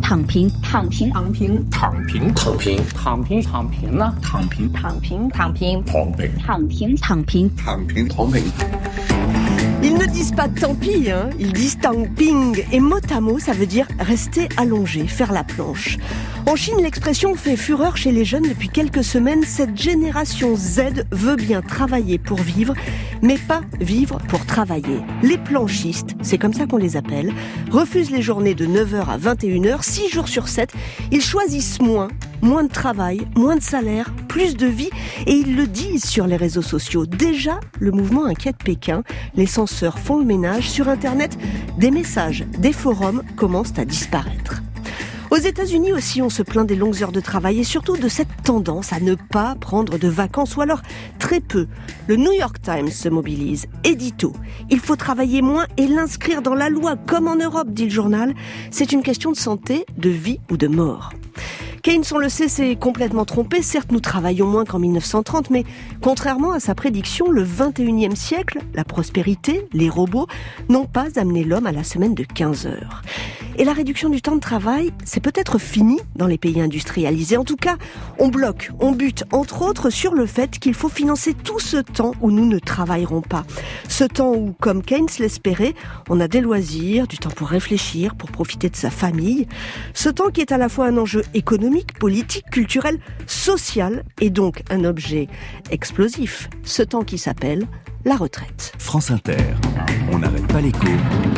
躺平躺平躺平躺平躺平躺平躺平呢躺平躺平躺平躺平躺平躺平躺平躺平。 Ils ne disent pas tant pis, ils disent tamping. Et mot à mot, ça veut dire rester allongé, faire la planche. En Chine, l'expression fait fureur chez les jeunes depuis quelques semaines. Cette génération Z veut bien travailler pour vivre, mais pas vivre pour travailler. Les planchistes, c'est comme ça qu'on les appelle, refusent les journées de 9h à 21h, 6 jours sur 7. Ils choisissent moins de travail, moins de salaire, plus de vie, et ils le disent sur les réseaux sociaux. Déjà, le mouvement inquiète Pékin. Les censeurs font le ménage. Sur Internet, des messages, des forums commencent à disparaître. Aux États-Unis aussi, on se plaint des longues heures de travail et surtout de cette tendance à ne pas prendre de vacances, ou alors très peu. Le New York Times se mobilise. Édito. Il faut travailler moins et l'inscrire dans la loi, comme en Europe, dit le journal. C'est une question de santé, de vie ou de mort. Keynes, on le sait, s'est complètement trompé. Certes, nous travaillons moins qu'en 1930, mais contrairement à sa prédiction, le 21e siècle, la prospérité, les robots, n'ont pas amené l'homme à la semaine de 15 heures. Et la réduction du temps de travail, c'est peut-être fini dans les pays industrialisés. En tout cas, on bloque, on bute, entre autres, sur le fait qu'il faut financer tout ce temps où nous ne travaillerons pas. Ce temps où, comme Keynes l'espérait, on a des loisirs, du temps pour réfléchir, pour profiter de sa famille. Ce temps qui est à la fois un enjeu économique, politique, culturel, social, et donc un objet explosif. Ce temps qui s'appelle la retraite. France Inter, on n'arrête pas l'écho.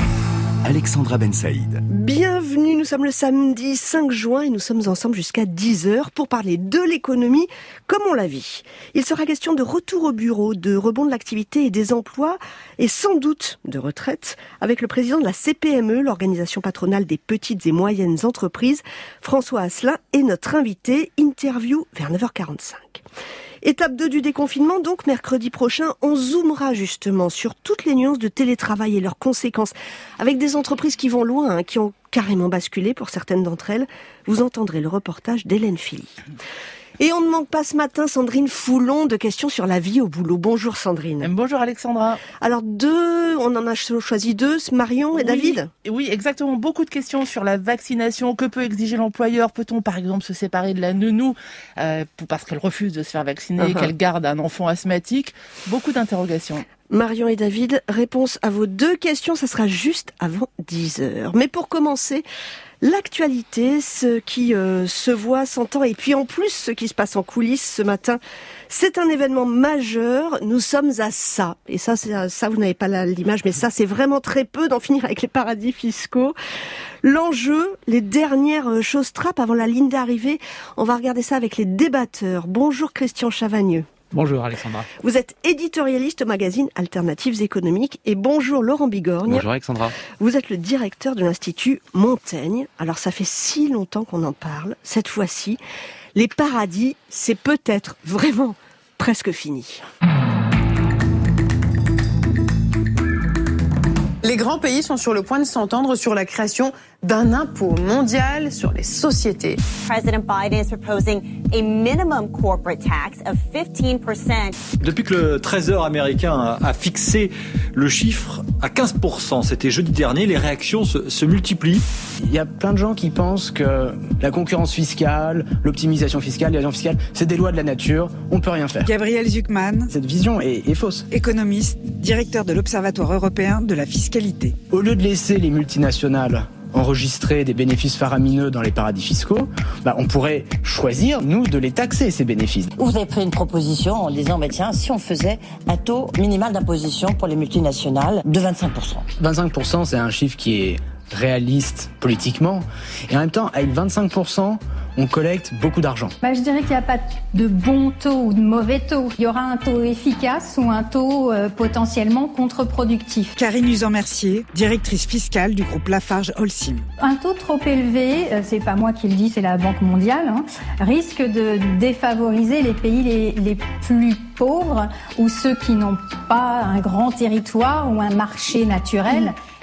Alexandra Ben Saïd. Bienvenue, nous sommes le samedi 5 juin et nous sommes ensemble jusqu'à 10h pour parler de l'économie comme on la vit. Il sera question de retour au bureau, de rebond de l'activité et des emplois et sans doute de retraite avec le président de la CPME, l'organisation patronale des petites et moyennes entreprises, François Asselin, et notre invité. Interview vers 9h45. Étape 2 du déconfinement, donc mercredi prochain, on zoomera justement sur toutes les nuances de télétravail et leurs conséquences, avec des entreprises qui vont loin, qui ont carrément basculé pour certaines d'entre elles. Vous entendrez le reportage d'Hélène Philly. Et on ne manque pas ce matin, Sandrine Foulon, de questions sur la vie au boulot. Bonjour Sandrine. Bonjour Alexandra. Alors on en a choisi deux, Marion et David. Oui, exactement. Beaucoup de questions sur la vaccination. Que peut exiger l'employeur? Peut-on par exemple se séparer de la nounou parce qu'elle refuse de se faire vacciner, qu'elle garde un enfant asthmatique? Beaucoup d'interrogations. Marion et David, réponse à vos deux questions, ça sera juste avant 10h. Mais pour commencer, l'actualité, ce qui se voit, s'entend, et puis en plus ce qui se passe en coulisses ce matin, c'est un événement majeur. Nous sommes à ça, et ça vous n'avez pas l'image, mais ça c'est vraiment très peu, d'en finir avec les paradis fiscaux. L'enjeu, les dernières choses trappes avant la ligne d'arrivée, on va regarder ça avec les débatteurs. Bonjour Christian Chavagneux. Bonjour Alexandra. Vous êtes éditorialiste au magazine Alternatives économiques. Et bonjour Laurent Bigorgne. Bonjour Alexandra. Vous êtes le directeur de l'Institut Montaigne. Alors ça fait si longtemps qu'on en parle. Cette fois-ci, les paradis, c'est peut-être vraiment presque fini. Les grands pays sont sur le point de s'entendre sur la création d'un impôt mondial sur les sociétés. President Biden is proposing a minimum corporate tax of 15%. Depuis que le Trésor américain a fixé le chiffre à 15%, c'était jeudi dernier, les réactions se multiplient. Il y a plein de gens qui pensent que la concurrence fiscale, l'optimisation fiscale, l'évasion fiscale, c'est des lois de la nature, on peut rien faire. Gabriel Zucman. Cette vision est fausse. Économiste, directeur de l'Observatoire européen de la fiscalité. Au lieu de laisser les multinationales enregistrer des bénéfices faramineux dans les paradis fiscaux, on pourrait choisir, nous, de les taxer, ces bénéfices. Vous avez pris une proposition en disant, tiens, si on faisait un taux minimal d'imposition pour les multinationales de 25%. 25%, c'est un chiffre qui est réaliste politiquement, et en même temps, avec 25%, on collecte beaucoup d'argent. Je dirais qu'il n'y a pas de bon taux ou de mauvais taux. Il y aura un taux efficace ou un taux potentiellement contre-productif. Karine Usan-Mercier, directrice fiscale du groupe Lafarge-Holcim. Un taux trop élevé, c'est pas moi qui le dis, c'est la Banque mondiale, risque de défavoriser les pays les plus pauvres ou ceux qui n'ont pas un grand territoire ou un marché naturel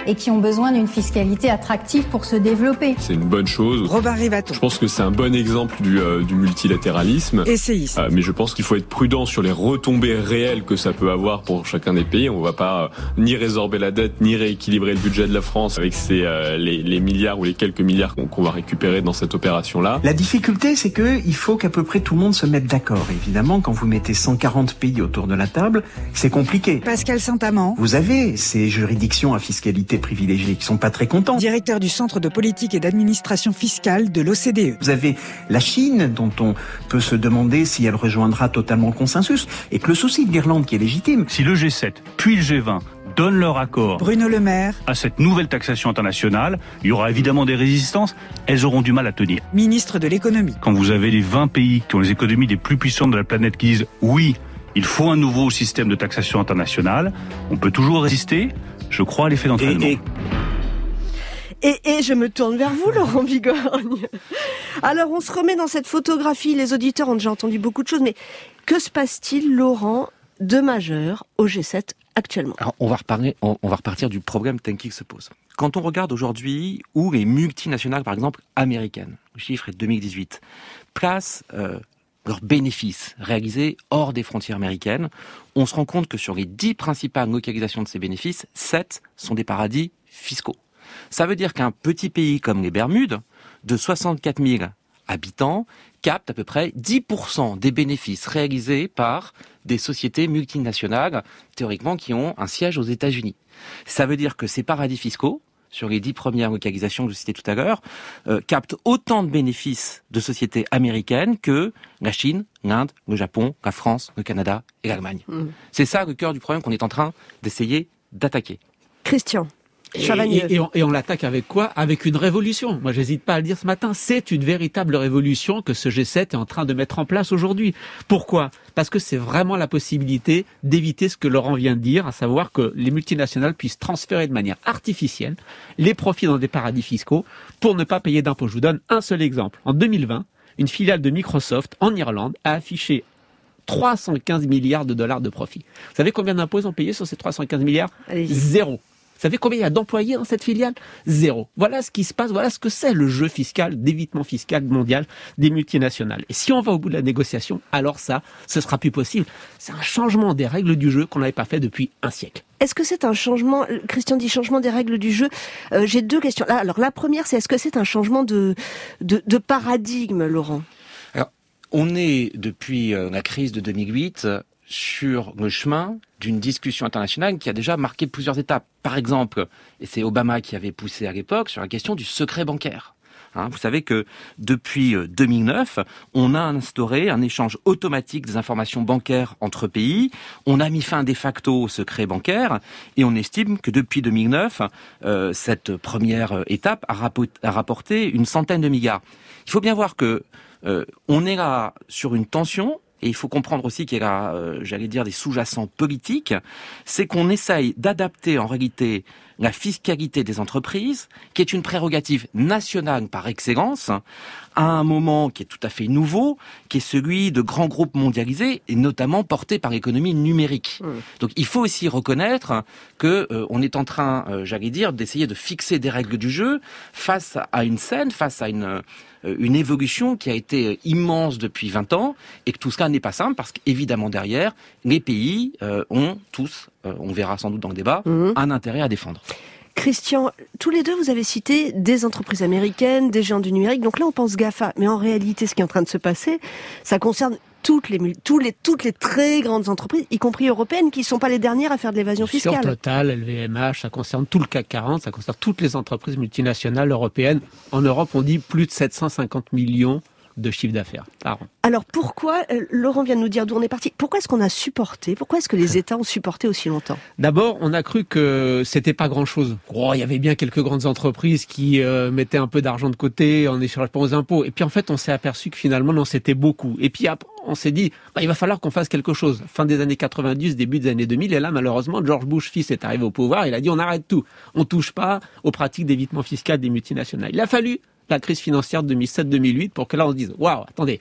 et qui ont besoin d'une fiscalité attractive pour se développer. C'est une bonne chose. Robin Rivaton. Je pense que c'est un bon exemple du multilatéralisme. Essayiste. Mais je pense qu'il faut être prudent sur les retombées réelles que ça peut avoir pour chacun des pays. On ne va pas ni résorber la dette, ni rééquilibrer le budget de la France avec les milliards ou les quelques milliards qu'on va récupérer dans cette opération-là. La difficulté, c'est qu'il faut qu'à peu près tout le monde se mette d'accord. Évidemment, quand vous mettez 140 pays autour de la table, c'est compliqué. Pascal Saint-Amand. Vous avez ces juridictions à fiscalité privilégiée qui sont pas très contents. Directeur du Centre de politique et d'administration fiscale de l'OCDE. Vous avez la Chine, dont on peut se demander si elle rejoindra totalement le consensus, et que le souci de l'Irlande qui est légitime. Si le G7 puis le G20 donnent leur accord Bruno Le Maire à cette nouvelle taxation internationale, il y aura évidemment des résistances, elles auront du mal à tenir. Ministre de l'économie. Quand vous avez les 20 pays qui ont les économies les plus puissantes de la planète qui disent oui, il faut un nouveau système de taxation internationale, on peut toujours résister, je crois à l'effet d'entraînement. Et je me tourne vers vous, Laurent Vigorgne. Alors, on se remet dans cette photographie. Les auditeurs ont déjà entendu beaucoup de choses, mais que se passe-t-il, Laurent, de majeur au G7 actuellement? Alors, on va repartir du problème tel qu'il se pose. Quand on regarde aujourd'hui où les multinationales, par exemple, américaines, le chiffre est de 2018, placent leurs bénéfices réalisés hors des frontières américaines, on se rend compte que sur les 10 principales localisations de ces bénéfices, 7 sont des paradis fiscaux. Ça veut dire qu'un petit pays comme les Bermudes, de 64 000 habitants, capte à peu près 10% des bénéfices réalisés par des sociétés multinationales, théoriquement, qui ont un siège aux États-Unis. Ça veut dire que ces paradis fiscaux, sur les 10 premières localisations que je citais tout à l'heure, captent autant de bénéfices de sociétés américaines que la Chine, l'Inde, le Japon, la France, le Canada et l'Allemagne. C'est ça le cœur du problème qu'on est en train d'essayer d'attaquer. Christian. Et on l'attaque avec quoi? Avec une révolution. Moi, j'hésite pas à le dire ce matin. C'est une véritable révolution que ce G7 est en train de mettre en place aujourd'hui. Pourquoi? Parce que c'est vraiment la possibilité d'éviter ce que Laurent vient de dire, à savoir que les multinationales puissent transférer de manière artificielle les profits dans des paradis fiscaux pour ne pas payer d'impôts. Je vous donne un seul exemple. En 2020, une filiale de Microsoft en Irlande a affiché 315 milliards de dollars de profit. Vous savez combien d'impôts ils ont payé sur ces 315 milliards? Zéro. Vous savez combien il y a d'employés dans cette filiale? Zéro. Voilà ce qui se passe, voilà ce que c'est le jeu fiscal, d'évitement fiscal mondial des multinationales. Et si on va au bout de la négociation, alors ça, ce sera plus possible. C'est un changement des règles du jeu qu'on n'avait pas fait depuis un siècle. Est-ce que c'est un changement, Christian dit changement des règles du jeu, j'ai deux questions. Alors la première, c'est est-ce que c'est un changement de paradigme, Laurent? Alors, on est, depuis la crise de 2008, sur le chemin d'une discussion internationale qui a déjà marqué plusieurs étapes. Par exemple, et c'est Obama qui avait poussé à l'époque, sur la question du secret bancaire. Vous savez que depuis 2009, on a instauré un échange automatique des informations bancaires entre pays. On a mis fin de facto au secret bancaire et on estime que depuis 2009, cette première étape a rapporté une centaine de milliards. Il faut bien voir que on est là sur une tension. Et il faut comprendre aussi qu'il y a, j'allais dire, des sous-jacents politiques. C'est qu'on essaye d'adapter en réalité la fiscalité des entreprises, qui est une prérogative nationale par excellence, à un moment qui est tout à fait nouveau, qui est celui de grands groupes mondialisés, et notamment portés par l'économie numérique. Donc il faut aussi reconnaître que on est en train, j'allais dire, d'essayer de fixer des règles du jeu face à une scène, face à une évolution qui a été immense depuis 20 ans, et que tout cela n'est pas simple, parce qu'évidemment derrière, les pays ont tous, on verra sans doute dans le débat, un intérêt à défendre. Christian, tous les deux, vous avez cité des entreprises américaines, des géants du numérique. Donc là, on pense GAFA. Mais en réalité, ce qui est en train de se passer, ça concerne toutes les très grandes entreprises, y compris européennes, qui ne sont pas les dernières à faire de l'évasion fiscale. Sur Total, LVMH, ça concerne tout le CAC 40, ça concerne toutes les entreprises multinationales européennes. En Europe, on dit plus de 750 millions de chiffre d'affaires par an. Alors pourquoi, Laurent vient de nous dire d'où on est parti, pourquoi est-ce qu'on a supporté, pourquoi est-ce que les États ont supporté aussi longtemps? D'abord, on a cru que c'était pas grand-chose. Il y avait bien quelques grandes entreprises qui mettaient un peu d'argent de côté en échangeant aux impôts. Et puis en fait, on s'est aperçu que finalement, non, c'était beaucoup. Et puis on s'est dit, il va falloir qu'on fasse quelque chose. Fin des années 90, début des années 2000, et là, malheureusement, George Bush fils est arrivé au pouvoir, il a dit, on arrête tout. On touche pas aux pratiques d'évitement fiscal des multinationales. Il a fallu la crise financière de 2007-2008 pour que là on se dise waouh, attendez,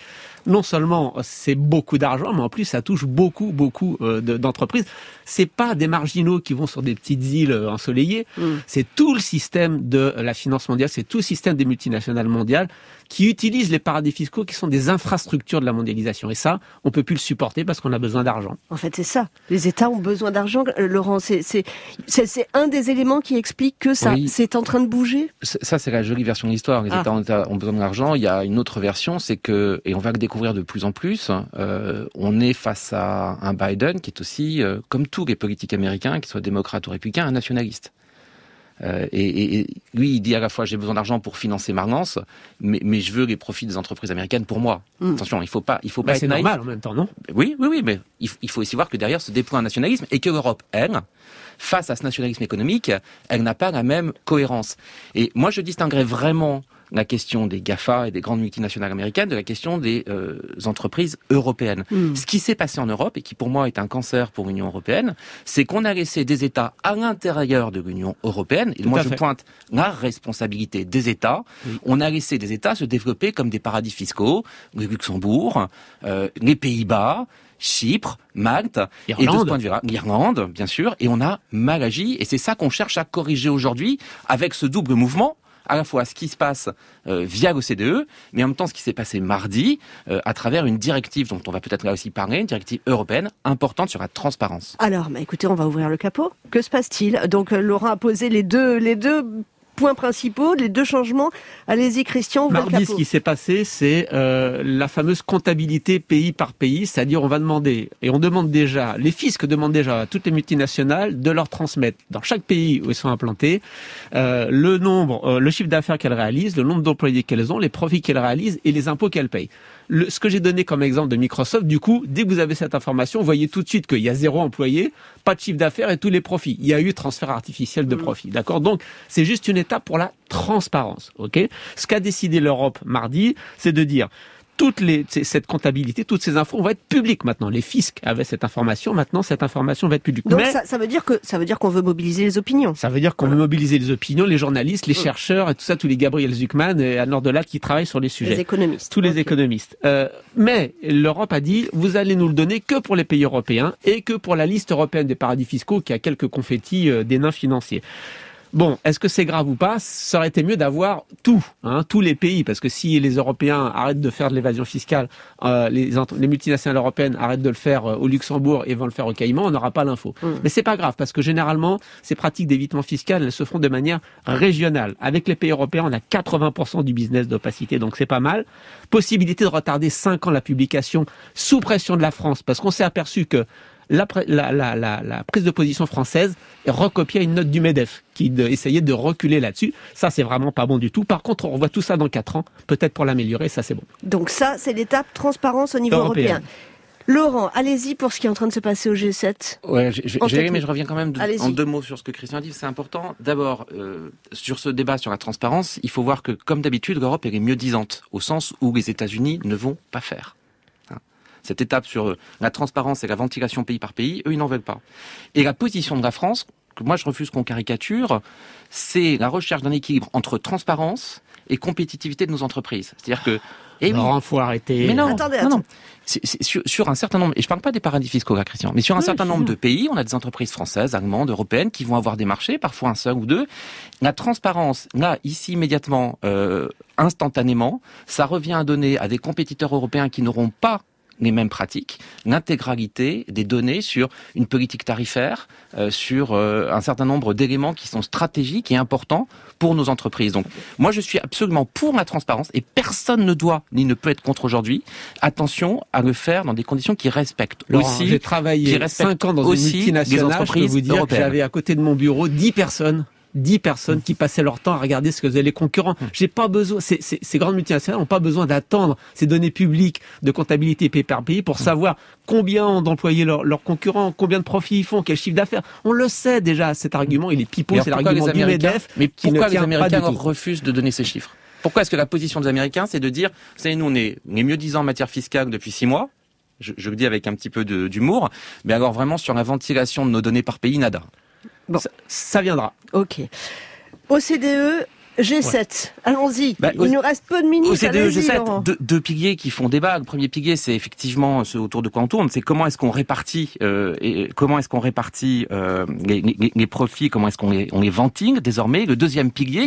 non seulement c'est beaucoup d'argent, mais en plus ça touche beaucoup d'entreprises. C'est pas des marginaux qui vont sur des petites îles ensoleillées, c'est tout le système de la finance mondiale, c'est tout le système des multinationales mondiales qui utilisent les paradis fiscaux qui sont des infrastructures de la mondialisation. Et ça, on peut plus le supporter parce qu'on a besoin d'argent. En fait, c'est ça. Les États ont besoin d'argent. Laurent, c'est un des éléments qui explique que ça, c'est en train de bouger. Ça, c'est la jolie version de l'histoire. Les États ont besoin d'argent. Il y a une autre version, c'est que, et on va le découvrir de plus en plus, on est face à un Biden qui est aussi, comme tous les politiques américains, qu'ils soient démocrates ou républicains, un nationaliste. Et lui, il dit à la fois j'ai besoin d'argent pour financer ma relance, mais je veux les profits des entreprises américaines pour moi. Attention, il faut pas être c'est naïf. normal en même temps, non ? Oui, mais il faut aussi voir que derrière se déploie un nationalisme et que l'Europe, elle, face à ce nationalisme économique, elle n'a pas la même cohérence. Et moi, je distinguerais vraiment la question des GAFA et des grandes multinationales américaines de la question des entreprises européennes. Ce qui s'est passé en Europe, et qui pour moi est un cancer pour l'Union européenne, c'est qu'on a laissé des États à l'intérieur de l'Union européenne, et moi je pointe la responsabilité des États, on a laissé des États se développer comme des paradis fiscaux, le Luxembourg, les Pays-Bas, Chypre, Malte, et de ce point de vue-là, l'Irlande, bien sûr, et on a mal agi, et c'est ça qu'on cherche à corriger aujourd'hui avec ce double mouvement, à la fois ce qui se passe via l'OCDE, mais en même temps ce qui s'est passé mardi à travers une directive dont on va peut-être là aussi parler, une directive européenne importante sur la transparence. Alors, écoutez, on va ouvrir le capot. Que se passe-t-il ? Donc, Laurent a posé les deux points principaux, les deux changements. Allez-y, Christian, ouvrez le capot. Mardi, ce qui s'est passé, c'est la fameuse comptabilité pays par pays, c'est-à-dire on va demander, et on demande déjà, les fiscs demandent déjà à toutes les multinationales de leur transmettre, dans chaque pays où elles sont implantées, le chiffre d'affaires qu'elles réalisent, le nombre d'employés qu'elles ont, les profits qu'elles réalisent et les impôts qu'elles payent. Ce que j'ai donné comme exemple de Microsoft, du coup, dès que vous avez cette information, vous voyez tout de suite qu'il y a 0 employé, pas de chiffre d'affaires et tous les profits. Il y a eu transfert artificiel de profits, d'accord ? Donc, c'est juste une étape pour la transparence, ok ? Ce qu'a décidé l'Europe mardi, c'est de dire cette comptabilité, toutes ces infos vont être publiques maintenant. Les fiscs avaient cette information, maintenant cette information va être publique. Donc ça veut dire qu'on veut mobiliser les opinions. Ça veut dire qu'on veut mobiliser les opinions, les journalistes, les chercheurs et tout ça, tous les Gabriel Zucman et Anne Nordelat qui travaillent sur les sujets. Les économistes. Tous les économistes. Mais l'Europe a dit, vous allez nous le donner que pour les pays européens et que pour la liste européenne des paradis fiscaux qui a quelques confettis des nains financiers. Bon, est-ce que c'est grave ou pas ? Ça aurait été mieux d'avoir tous les pays, parce que si les Européens arrêtent de faire de l'évasion fiscale, les multinationales européennes arrêtent de le faire au Luxembourg et vont le faire au Caïman, on n'aura pas l'info. Mais c'est pas grave, parce que généralement, ces pratiques d'évitement fiscal, elles se font de manière régionale. Avec les pays européens, on a 80% du business d'opacité, donc c'est pas mal. Possibilité de retarder 5 ans la publication sous pression de la France, parce qu'on s'est aperçu que la prise de position française est recopiée à une note du MEDEF qui essayait de reculer là-dessus. Ça, c'est vraiment pas bon du tout. Par contre, on revoit tout ça dans 4 ans, peut-être pour l'améliorer, ça c'est bon. Donc ça, c'est l'étape transparence au niveau européen. Laurent, allez-y pour ce qui est en train de se passer au G7. Ouais, mais je reviens quand même en 2 mots sur ce que Christian a dit. C'est important. D'abord, sur ce débat sur la transparence, il faut voir que, comme d'habitude, l'Europe elle est mieux-disante, au sens où les États-Unis ne vont pas faire. Cette étape sur la transparence et la ventilation pays par pays, eux, ils n'en veulent pas. Et la position de la France, que moi je refuse qu'on caricature, c'est la recherche d'un équilibre entre transparence et compétitivité de nos entreprises. C'est-à-dire que... Laurent, faut arrêter. Mais non, attendez. C'est sur un certain nombre, et je parle pas des paradis fiscaux là, Christian, mais sur un certain nombre de pays, on a des entreprises françaises, allemandes, européennes, qui vont avoir des marchés, parfois un seul ou deux. La transparence, là, ici, immédiatement, instantanément, ça revient à donner à des compétiteurs européens qui n'auront pas les mêmes pratiques, l'intégralité des données sur une politique tarifaire, sur un certain nombre d'éléments qui sont stratégiques et importants pour nos entreprises. Donc, moi, je suis absolument pour la transparence et personne ne doit ni ne peut être contre aujourd'hui. Attention à le faire dans des conditions qui respectent aussi. J'ai travaillé 5 ans dans une multinationale, je peux vous dire que j'avais à côté de mon bureau 10 personnes qui passaient leur temps à regarder ce que faisaient les concurrents. J'ai pas besoin, ces grandes multinationales n'ont pas besoin d'attendre ces données publiques de comptabilité pays par pays pour savoir combien ont d'employés leurs concurrents, combien de profits ils font, quel chiffre d'affaires. On le sait déjà, cet argument, il est pipeau, c'est l'argument du MEDEF. Mais pourquoi les Américains refusent de donner ces chiffres ? Pourquoi est-ce que la position des Américains, c'est de dire, vous savez, nous, on est mieux-disants en matière fiscale depuis 6 mois, je le dis avec un petit peu d'humour, mais alors vraiment sur la ventilation de nos données par pays, nada. Bon, ça viendra. Ok. OCDE, G7, allons-y. Il nous reste peu de minutes. OCDE, G7, Laurent. deux piliers qui font débat. Le premier pilier, c'est effectivement ce autour de quoi on tourne. C'est comment est-ce qu'on répartit les profits, comment est-ce qu'on les ventile désormais. Le deuxième pilier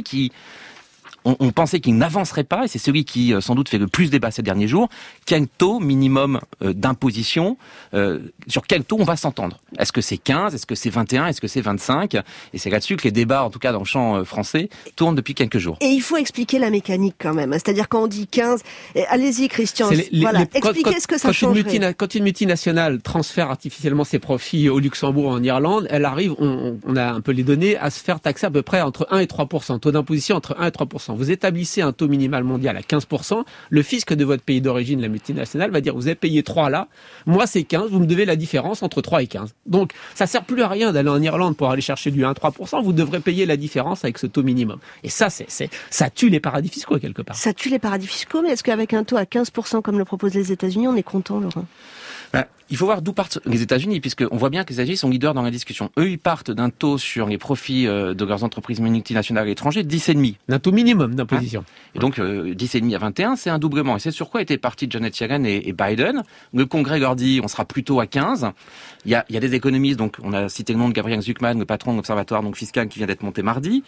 on pensait qu'il n'avancerait pas, et c'est celui qui sans doute fait le plus débat ces derniers jours. Quel taux minimum d'imposition, sur quel taux on va s'entendre? Est-ce que c'est 15? Est-ce que c'est 21? Est-ce que c'est 25? Et c'est là-dessus que les débats, en tout cas dans le champ français, tournent depuis quelques jours. Et il faut expliquer la mécanique quand même. C'est-à-dire quand on dit 15, allez-y Christian, expliquez ce que ça changerait. Quand une multinationale transfère artificiellement ses profits au Luxembourg ou en Irlande, elle arrive, on a un peu les données, à se faire taxer à peu près entre 1 et 3%. Taux d'imposition entre 1 et 3%. Vous établissez un taux minimal mondial à 15%, le fisc de votre pays d'origine, la multinationale, va dire vous avez payé 3 là, moi c'est 15, vous me devez la différence entre 3 et 15. Donc ça sert plus à rien d'aller en Irlande pour aller chercher du 1-3%, vous devrez payer la différence avec ce taux minimum. Et ça, ça tue les paradis fiscaux quelque part. Ça tue les paradis fiscaux, mais est-ce qu'avec un taux à 15% comme le proposent les États-Unis, on est content, Laurent? Il faut voir d'où partent les États-Unis, puisqu'on voit bien que les États-Unis sont leaders dans la discussion. Eux, ils partent d'un taux sur les profits de leurs entreprises multinationales à l'étranger de 10,5. D'un taux minimum d'imposition. Et donc, 10,5 à 21, c'est un doublement. Et c'est sur quoi était parti Janet Yellen et Biden. Le Congrès leur dit, on sera plutôt à 15. Il y a des économistes, donc on a cité le nom de Gabriel Zucman, le patron de l'Observatoire fiscal qui vient d'être monté mardi,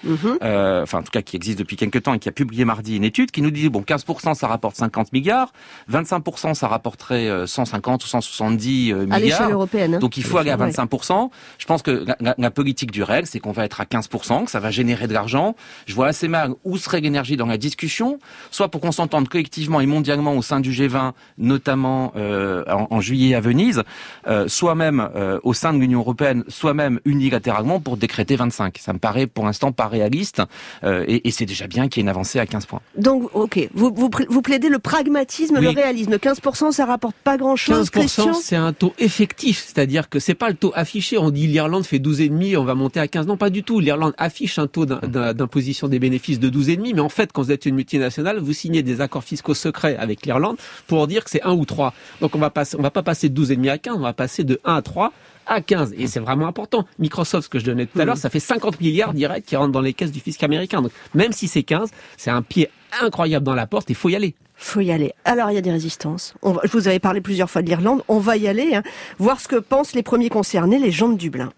en tout cas qui existe depuis quelques temps et qui a publié mardi une étude qui nous dit, 15% ça rapporte 50 milliards, 25% ça rapporterait 150 ou 170 milliards. À l'échelle européenne. Donc il faut aller à 25%. Je pense que la politique du règle, c'est qu'on va être à 15%, que ça va générer de l'argent. Je vois assez mal où serait l'énergie dans la discussion, soit pour qu'on s'entende collectivement et mondialement au sein du G20, notamment en juillet à Venise, soit même au sein de l'Union européenne, soit même unilatéralement pour décréter 25. Ça me paraît pour l'instant pas réaliste et c'est déjà bien qu'il y ait une avancée à 15 points. Donc, ok, vous plaidez le pragmatisme, le réalisme. 15%, ça rapporte pas grand-chose, 15%, Christian. C'est un taux effectif, c'est-à-dire que c'est pas le taux affiché. On dit l'Irlande fait 12,5, on va monter à 15. Non, pas du tout. L'Irlande affiche un taux d'imposition des bénéfices de 12,5, mais en fait, quand vous êtes une multinationale, vous signez des accords fiscaux secrets avec l'Irlande pour dire que c'est 1 ou 3. Donc on va pas passer de 12,5 à 15, on va passer de 1 à 3 à 15. Et c'est vraiment important. Microsoft, ce que je donnais tout à l'heure, ça fait 50 milliards directs qui rentrent dans les caisses du fisc américain. Donc même si c'est 15, c'est un pied incroyable dans la porte, il faut y aller. Faut y aller. Alors, il y a des résistances. Je vous avais parlé plusieurs fois de l'Irlande. On va y aller, voir ce que pensent les premiers concernés, les gens de Dublin.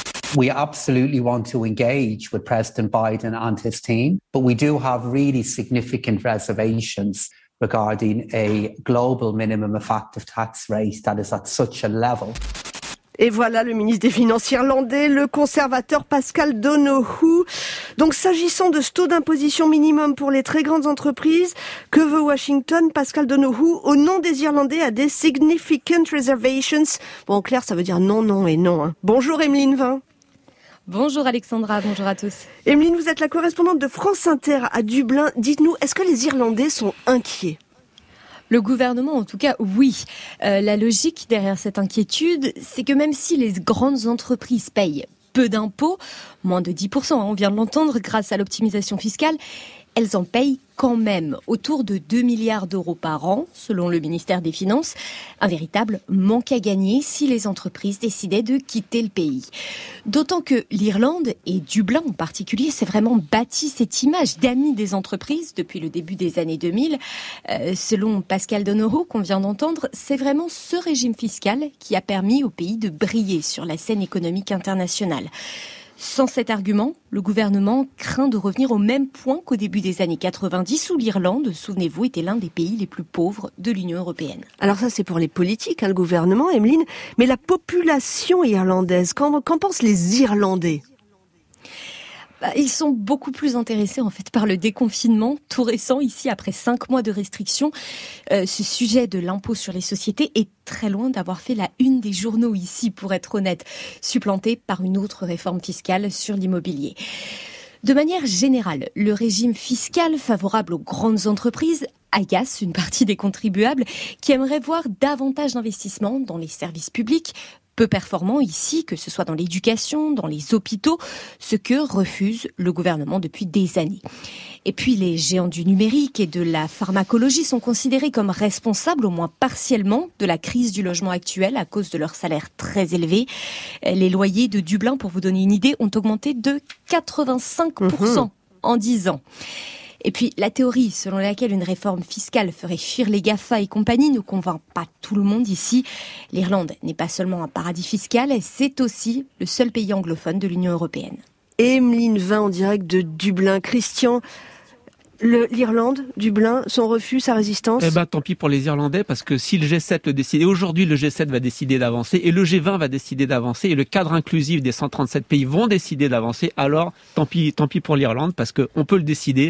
We absolutely want to engage with President Biden and his team, but we do have really significant reservations regarding a global minimum effective tax rate that is at such a level. Et voilà le ministre des Finances irlandais, le conservateur Paschal Donohoe. Donc s'agissant de ce taux d'imposition minimum pour les très grandes entreprises, que veut Washington? Paschal Donohoe, au nom des Irlandais, a des significant reservations. Bon, en clair, ça veut dire non, non et non. Bonjour Emeline Vin. Bonjour Alexandra, bonjour à tous. Emeline, vous êtes la correspondante de France Inter à Dublin. Dites-nous, est-ce que les Irlandais sont inquiets? Le gouvernement, en tout cas, oui. La logique derrière cette inquiétude, c'est que même si les grandes entreprises payent peu d'impôts, moins de 10%, on vient de l'entendre, grâce à l'optimisation fiscale, elles en payent quand même autour de 2 milliards d'euros par an, selon le ministère des Finances. Un véritable manque à gagner si les entreprises décidaient de quitter le pays. D'autant que l'Irlande, et Dublin en particulier, s'est vraiment bâti cette image d'amis des entreprises depuis le début des années 2000. Selon Paschal Donohoe, qu'on vient d'entendre, c'est vraiment ce régime fiscal qui a permis au pays de briller sur la scène économique internationale. Sans cet argument, le gouvernement craint de revenir au même point qu'au début des années 90 où l'Irlande, souvenez-vous, était l'un des pays les plus pauvres de l'Union européenne. Alors ça, c'est pour les politiques, le gouvernement, Emeline. Mais la population irlandaise, qu'en pensent les Irlandais ? Ils sont beaucoup plus intéressés en fait par le déconfinement tout récent ici après 5 mois de restrictions. Ce sujet de l'impôt sur les sociétés est très loin d'avoir fait la une des journaux ici, pour être honnête, supplanté par une autre réforme fiscale sur l'immobilier. De manière générale, le régime fiscal favorable aux grandes entreprises agace une partie des contribuables qui aimeraient voir davantage d'investissements dans les services publics, peu performants ici, que ce soit dans l'éducation, dans les hôpitaux, ce que refuse le gouvernement depuis des années. Et puis les géants du numérique et de la pharmacologie sont considérés comme responsables, au moins partiellement, de la crise du logement actuel à cause de leurs salaires très élevés. Les loyers de Dublin, pour vous donner une idée, ont augmenté de 85% en 10 ans. Et puis, la théorie selon laquelle une réforme fiscale ferait fuir les GAFA et compagnie ne convainc pas tout le monde ici. L'Irlande n'est pas seulement un paradis fiscal, c'est aussi le seul pays anglophone de l'Union européenne. Emeline Vin en direct de Dublin. Christian, l'Irlande, Dublin, son refus, sa résistance. Tant pis pour les Irlandais, parce que si le G7 le décide, et aujourd'hui le G7 va décider d'avancer, et le G20 va décider d'avancer, et le cadre inclusif des 137 pays vont décider d'avancer, alors tant pis pour l'Irlande, parce que on peut le décider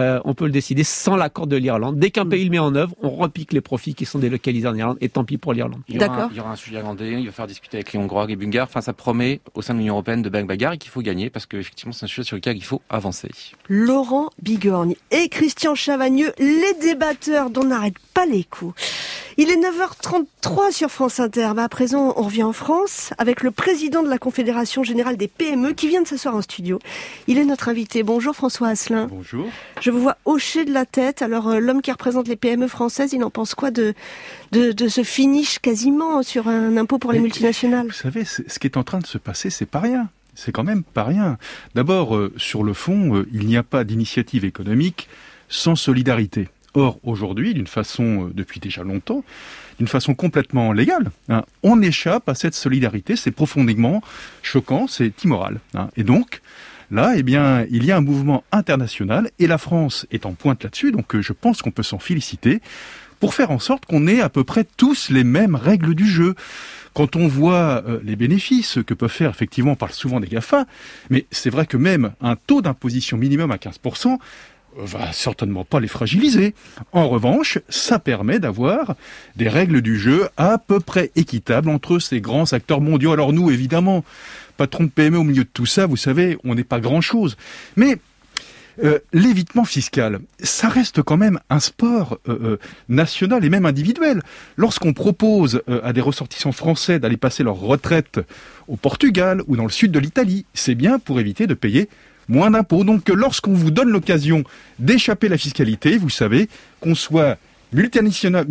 sans l'accord de l'Irlande. Dès qu'un pays le met en œuvre, on repique les profits qui sont délocalisés en Irlande, et tant pis pour l'Irlande. Il y aura un sujet irlandais, il va faire discuter avec les Hongrois, les Bulgares, enfin ça promet au sein de l'Union européenne de bagarre et qu'il faut gagner, parce que effectivement c'est un sujet sur lequel il faut avancer. Laurent Bigorgne et Christian Chavagneux, les débatteurs dont n'arrête pas les coups. Il est 9h33 sur France Inter. À présent, on revient en France avec le président de la Confédération Générale des PME qui vient de s'asseoir en studio. Il est notre invité. Bonjour François Asselin. Bonjour. Je vous vois hocher de la tête. Alors l'homme qui représente les PME françaises, il en pense quoi de ce finish quasiment sur un impôt pour les multinationales? Vous savez, ce qui est en train de se passer, c'est pas rien. C'est quand même pas rien. D'abord, sur le fond, il n'y a pas d'initiative économique sans solidarité. Or, aujourd'hui, depuis déjà longtemps, d'une façon complètement légale, on échappe à cette solidarité. C'est profondément choquant, c'est immoral. Et donc, là, il y a un mouvement international et la France est en pointe là-dessus. Donc, je pense qu'on peut s'en féliciter pour faire en sorte qu'on ait à peu près tous les mêmes règles du jeu. Quand on voit les bénéfices que peuvent faire, effectivement, on parle souvent des GAFA, mais c'est vrai que même un taux d'imposition minimum à 15% va certainement pas les fragiliser. En revanche, ça permet d'avoir des règles du jeu à peu près équitables entre ces grands acteurs mondiaux. Alors nous, évidemment, patrons de PME au milieu de tout ça, vous savez, on n'est pas grand-chose. Mais l'évitement fiscal, ça reste quand même un sport national et même individuel. Lorsqu'on propose à des ressortissants français d'aller passer leur retraite au Portugal ou dans le sud de l'Italie, c'est bien pour éviter de payer moins d'impôts. Donc lorsqu'on vous donne l'occasion d'échapper à la fiscalité, vous savez, qu'on soit multinational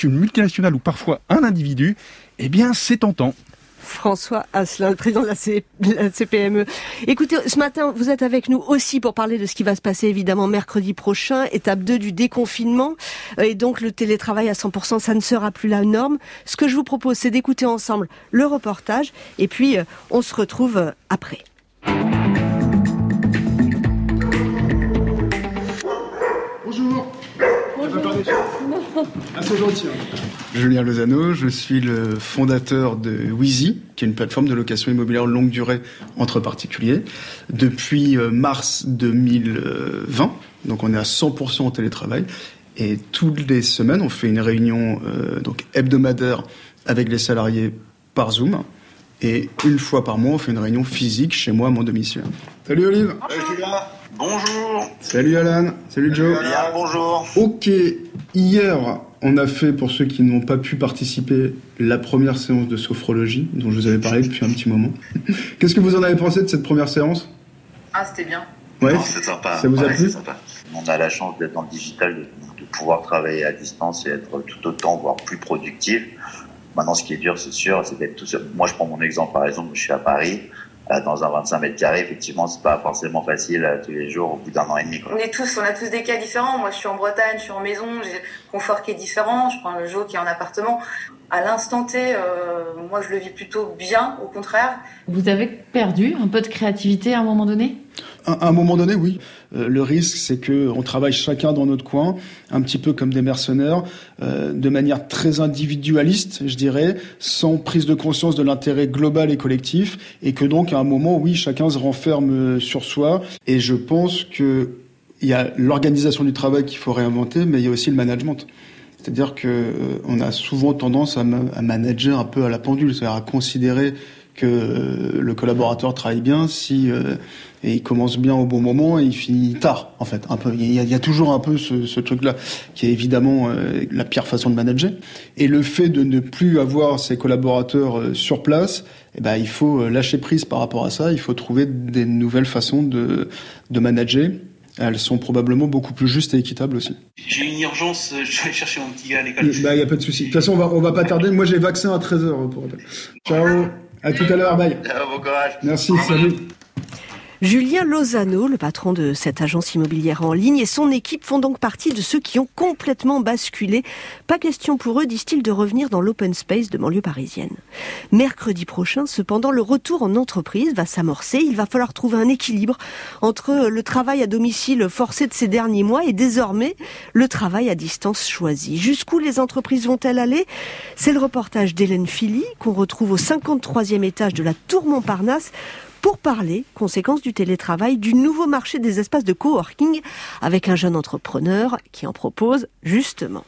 ou parfois un individu, eh bien c'est tentant. François Asselin, le président de la CPME. Écoutez, ce matin, vous êtes avec nous aussi pour parler de ce qui va se passer évidemment mercredi prochain, étape 2 du déconfinement. Et donc le télétravail à 100%, ça ne sera plus la norme. Ce que je vous propose, c'est d'écouter ensemble le reportage et puis on se retrouve après. Bonjour. C'est gentil. Julien Lozano, je suis le fondateur de Wheezy, qui est une plateforme de location immobilière longue durée entre particuliers, depuis mars 2020. Donc on est à 100% en télétravail. Et toutes les semaines, on fait une réunion hebdomadaire avec les salariés par Zoom. Et une fois par mois, on fait une réunion physique chez moi à mon domicile. Salut Olive. Salut Julien. Bonjour. Salut Alan. Salut Joe. Julien, bonjour. Ok, hier, on a fait, pour ceux qui n'ont pas pu participer, la première séance de sophrologie, dont je vous avais parlé depuis un petit moment. Qu'est-ce que vous en avez pensé de cette première séance ? Ah, c'était bien. Ouais, non, c'est sympa. Ça vous a plu ? On a la chance d'être dans le digital, de pouvoir travailler à distance et être tout autant, voire plus productif. Maintenant, ce qui est dur, c'est sûr, c'est d'être tout seul. Moi, je prends mon exemple, par exemple, je suis à Paris, dans un 25 mètres carrés, effectivement, c'est pas forcément facile tous les jours au bout d'un an et demi, quoi. On a tous des cas différents. Moi, je suis en Bretagne, je suis en maison, j'ai un confort qui est différent. Je prends le Jo qui est en appartement. À l'instant T, moi, je le vis plutôt bien, au contraire. Vous avez perdu un peu de créativité à un moment donné ? À un moment donné, oui. Le risque, c'est que on travaille chacun dans notre coin, un petit peu comme des mercenaires, de manière très individualiste, je dirais, sans prise de conscience de l'intérêt global et collectif, et que donc, à un moment, oui, chacun se renferme sur soi. Et je pense que il y a l'organisation du travail qu'il faut réinventer, mais il y a aussi le management. C'est-à-dire que on a souvent tendance à manager un peu à la pendule, c'est-à-dire à considérer que le collaborateur travaille bien si et il commence bien au bon moment et il finit tard, en fait. Un peu, il y a toujours un peu ce truc-là qui est évidemment la pire façon de manager. Et le fait de ne plus avoir ses collaborateurs sur place, eh ben il faut lâcher prise par rapport à ça. Il faut trouver des nouvelles façons de manager. Elles sont probablement beaucoup plus justes et équitables aussi. J'ai une urgence, je vais chercher mon petit gars à l'école. Bah, y a pas de souci. De toute façon, on va pas tarder. Moi, j'ai vaccin à 13h pour rappel. Ciao. À tout à l'heure. Bye. Bon courage. Merci. Salut. Julien Lozano, le patron de cette agence immobilière en ligne, et son équipe font donc partie de ceux qui ont complètement basculé. Pas question pour eux, disent-ils, de revenir dans l'open space de banlieue parisienne. Mercredi prochain, cependant, le retour en entreprise va s'amorcer. Il va falloir trouver un équilibre entre le travail à domicile forcé de ces derniers mois et désormais le travail à distance choisi. Jusqu'où les entreprises vont-elles aller ? C'est le reportage d'Hélène Philly qu'on retrouve au 53e étage de la Tour Montparnasse pour parler, conséquences du télétravail, du nouveau marché des espaces de coworking avec un jeune entrepreneur qui en propose justement.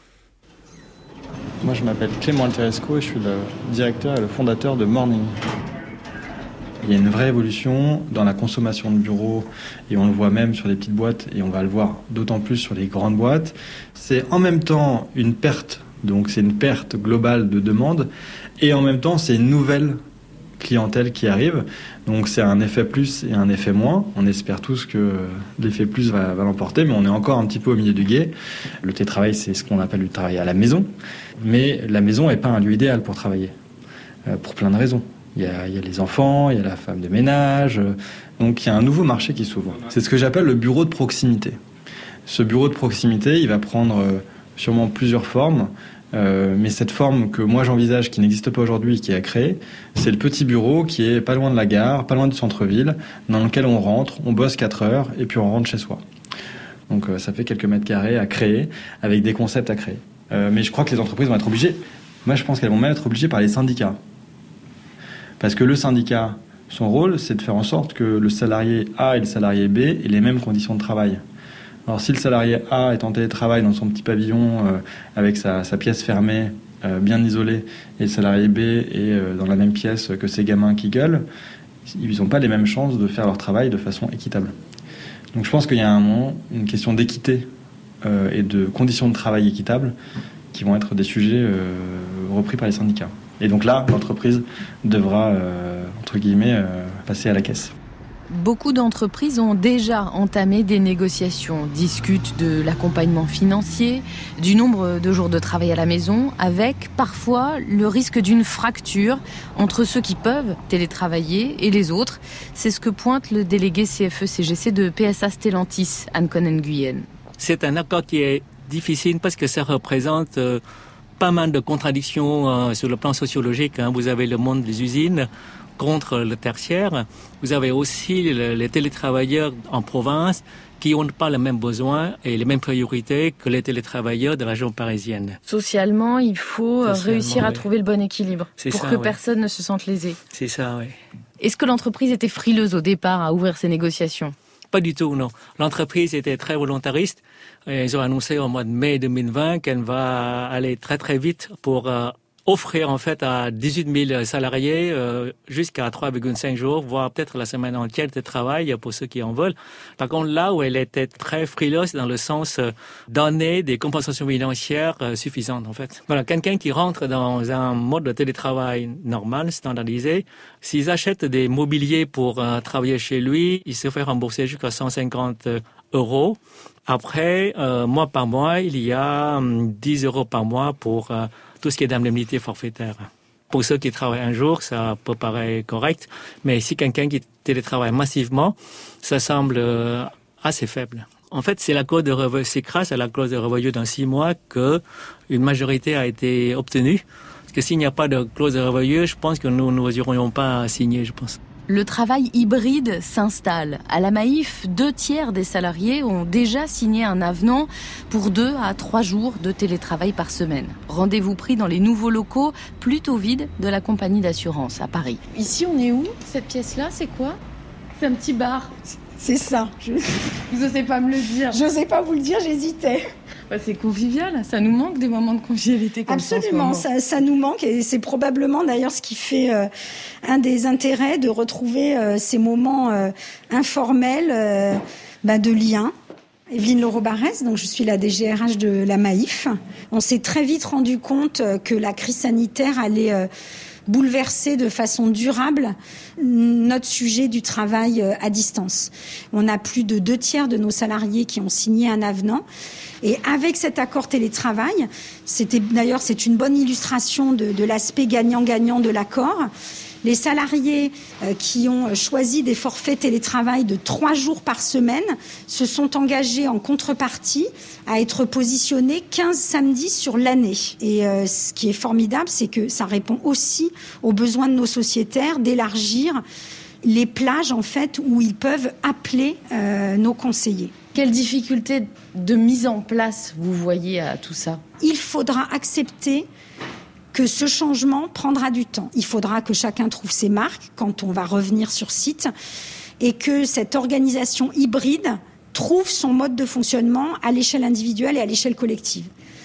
Moi je m'appelle Clément Alteresco et je suis le directeur et le fondateur de Morning. Il y a une vraie évolution dans la consommation de bureaux et on le voit même sur les petites boîtes et on va le voir d'autant plus sur les grandes boîtes. C'est en même temps une perte, donc c'est une perte globale de demande et en même temps c'est une nouvelle clientèle qui arrive. Donc c'est un effet plus et un effet moins. On espère tous que l'effet plus va l'emporter, mais on est encore un petit peu au milieu du gué. Le télétravail, c'est ce qu'on appelle le travail à la maison. Mais la maison n'est pas un lieu idéal pour travailler, pour plein de raisons. Il y a les enfants, il y a la femme de ménage. Donc il y a un nouveau marché qui s'ouvre. C'est ce que j'appelle le bureau de proximité. Ce bureau de proximité, il va prendre sûrement plusieurs formes. Mais cette forme que moi j'envisage, qui n'existe pas aujourd'hui, qui est à créer, c'est le petit bureau qui est pas loin de la gare, pas loin du centre-ville, dans lequel on rentre, on bosse 4 heures et puis on rentre chez soi. Donc ça fait quelques mètres carrés à créer, avec des concepts à créer. Mais je crois que les entreprises vont être obligées, moi je pense qu'elles vont même être obligées par les syndicats. Parce que le syndicat, son rôle, c'est de faire en sorte que le salarié A et le salarié B aient les mêmes conditions de travail. Alors si le salarié A est en télétravail dans son petit pavillon avec sa pièce fermée, bien isolée, et le salarié B est dans la même pièce que ces gamins qui gueulent, ils n'ont pas les mêmes chances de faire leur travail de façon équitable. Donc je pense qu'il y a un moment, une question d'équité et de conditions de travail équitables qui vont être des sujets repris par les syndicats. Et donc là, l'entreprise devra, entre guillemets, passer à la caisse. Beaucoup d'entreprises ont déjà entamé des négociations, discutent de l'accompagnement financier, du nombre de jours de travail à la maison, avec parfois le risque d'une fracture entre ceux qui peuvent télétravailler et les autres. C'est ce que pointe le délégué CFE-CGC de PSA Stellantis, Anne Nguyen. C'est un accord qui est difficile parce que ça représente pas mal de contradictions sur le plan sociologique. Vous avez le monde des usines contre le tertiaire. Vous avez aussi les télétravailleurs en province qui n'ont pas les mêmes besoins et les mêmes priorités que les télétravailleurs de la région parisienne. Socialement, il faut réussir à trouver le bon équilibre pour que personne ne se sente lésé. C'est ça, oui. Est-ce que l'entreprise était frileuse au départ à ouvrir ces négociations ? Pas du tout, non. L'entreprise était très volontariste. Ils ont annoncé au mois de mai 2020 qu'elle va aller très très vite pour offrir en fait à 18 000 salariés jusqu'à 3,5 jours, voire peut-être la semaine entière de travail pour ceux qui en veulent. Par contre, là où elle était très frileuse dans le sens donner des compensations financières suffisantes en fait. Voilà, quelqu'un qui rentre dans un mode de télétravail normal, standardisé, s'ils achètent des mobiliers pour travailler chez lui, il se fait rembourser jusqu'à 150 €. Après, mois par mois, il y a 10 € par mois pour tout ce qui est d'indemnité forfaitaire. Pour ceux qui travaillent un jour, ça peut paraître correct, mais si quelqu'un qui télétravaille massivement, ça semble assez faible. En fait, c'est grâce à la clause de revoyure dans 6 mois que une majorité a été obtenue. Parce que s'il n'y a pas de clause de revoyure, je pense que nous n'oserions pas signer, je pense. Le travail hybride s'installe. À la Maïf, 2/3 des salariés ont déjà signé un avenant pour 2 à 3 jours de télétravail par semaine. Rendez-vous pris dans les nouveaux locaux plutôt vides de la compagnie d'assurance à Paris. Ici, on est où ? Cette pièce-là, c'est quoi ? C'est un petit bar. C'est ça. Vous n'osez pas me le dire. Je n'osais pas vous le dire, j'hésitais. C'est convivial, ça nous manque des moments de convivialité comme ça. Absolument, ça nous manque et c'est probablement d'ailleurs ce qui fait un des intérêts de retrouver ces moments informels de lien. Evelyne Leroux-Barrès, donc je suis la DGRH de la Maïf. On s'est très vite rendu compte que la crise sanitaire allait bouleverser de façon durable notre sujet du travail à distance. On a plus de 2/3 de nos salariés qui ont signé un avenant. Et avec cet accord télétravail, c'est une bonne illustration de l'aspect gagnant-gagnant de l'accord. Les salariés qui ont choisi des forfaits télétravail de 3 jours par semaine se sont engagés en contrepartie à être positionnés 15 samedis sur l'année. Et ce qui est formidable, c'est que ça répond aussi aux besoins de nos sociétaires d'élargir les plages en fait où ils peuvent appeler nos conseillers. Quelles difficultés de mise en place vous voyez à tout ça ? Il faudra accepter que ce changement prendra du temps. Il faudra que chacun trouve ses marques quand on va revenir sur site et que cette organisation hybride trouve son mode de fonctionnement à l'échelle individuelle et à l'échelle collective.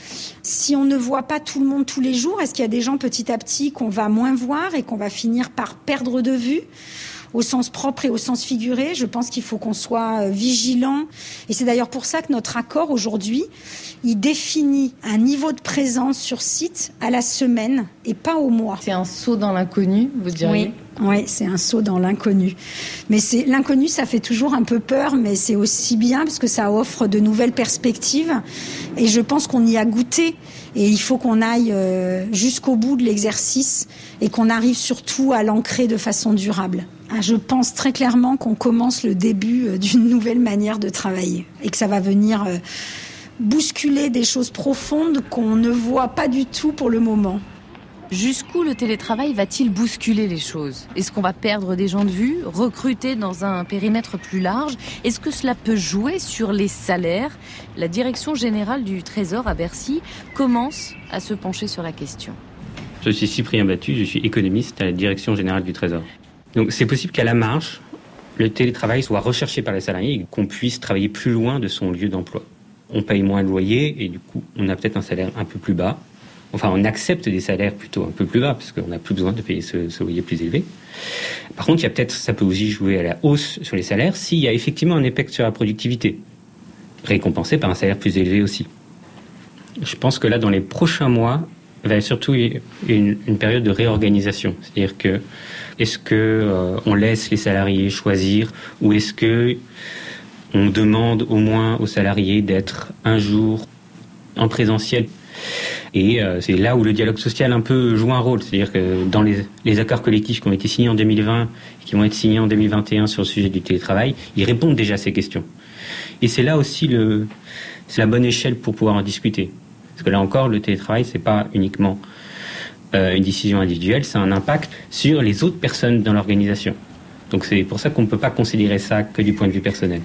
Si on ne voit pas tout le monde tous les jours, est-ce qu'il y a des gens petit à petit qu'on va moins voir et qu'on va finir par perdre de vue ? Au sens propre et au sens figuré, je pense qu'il faut qu'on soit vigilant. Et c'est d'ailleurs pour ça que notre accord aujourd'hui, il définit un niveau de présence sur site à la semaine et pas au mois. C'est un saut dans l'inconnu, vous diriez ? Oui, c'est un saut dans l'inconnu. Mais l'inconnu, ça fait toujours un peu peur, mais c'est aussi bien parce que ça offre de nouvelles perspectives. Et je pense qu'on y a goûté. Et il faut qu'on aille jusqu'au bout de l'exercice et qu'on arrive surtout à l'ancrer de façon durable. Je pense très clairement qu'on commence le début d'une nouvelle manière de travailler et que ça va venir bousculer des choses profondes qu'on ne voit pas du tout pour le moment. Jusqu'où le télétravail va-t-il bousculer les choses ? Est-ce qu'on va perdre des gens de vue, recruter dans un périmètre plus large ? Est-ce que cela peut jouer sur les salaires ? La Direction générale du Trésor à Bercy commence à se pencher sur la question. Je suis Cyprien Battu, je suis économiste à la Direction générale du Trésor. Donc c'est possible qu'à la marge, le télétravail soit recherché par les salariés et qu'on puisse travailler plus loin de son lieu d'emploi. On paye moins de loyer et du coup, on a peut-être un salaire un peu plus bas. Enfin, on accepte des salaires plutôt un peu plus bas parce qu'on n'a plus besoin de payer ce loyer plus élevé. Par contre, ça peut aussi jouer à la hausse sur les salaires s'il y a effectivement un impact sur la productivité, récompensé par un salaire plus élevé aussi. Je pense que là, dans les prochains mois, il va y avoir surtout une période de réorganisation. C'est-à-dire que est-ce que on laisse les salariés choisir ou est-ce que on demande au moins aux salariés d'être un jour en présentiel ? Et c'est là où le dialogue social un peu joue un rôle. C'est-à-dire que dans les accords collectifs qui ont été signés en 2020 et qui vont être signés en 2021 sur le sujet du télétravail, ils répondent déjà à ces questions. Et c'est là aussi c'est la bonne échelle pour pouvoir en discuter. Parce que là encore, le télétravail, c'est pas uniquement une décision individuelle, c'est un impact sur les autres personnes dans l'organisation. Donc c'est pour ça qu'on ne peut pas considérer ça que du point de vue personnel.